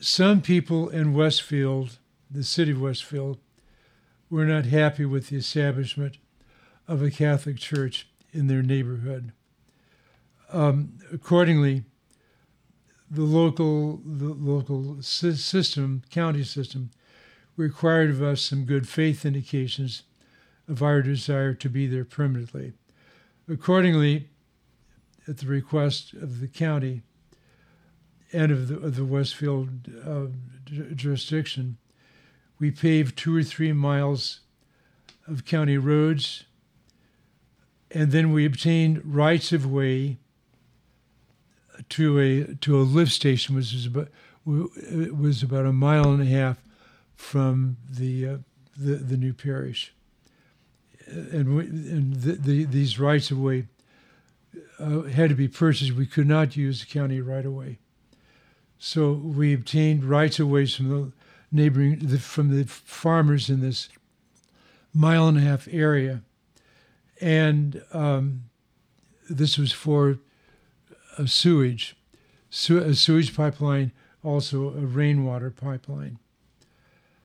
Some people in Westfield, the city of Westfield, were not happy with the establishment of a Catholic church in their neighborhood. Accordingly, the local system, county system, required of us some good faith indications of our desire to be there permanently. Accordingly, at the request of the county and of the Westfield jurisdiction, we paved 2 or 3 miles of county roads, and then we obtained rights of way to a lift station, which was about 1.5 miles from the new parish, and these rights of way had to be purchased. We could not use the county right of way, so we obtained rights of ways from the from the farmers in this 1.5 mile area, and this was for a sewage pipeline, also a rainwater pipeline.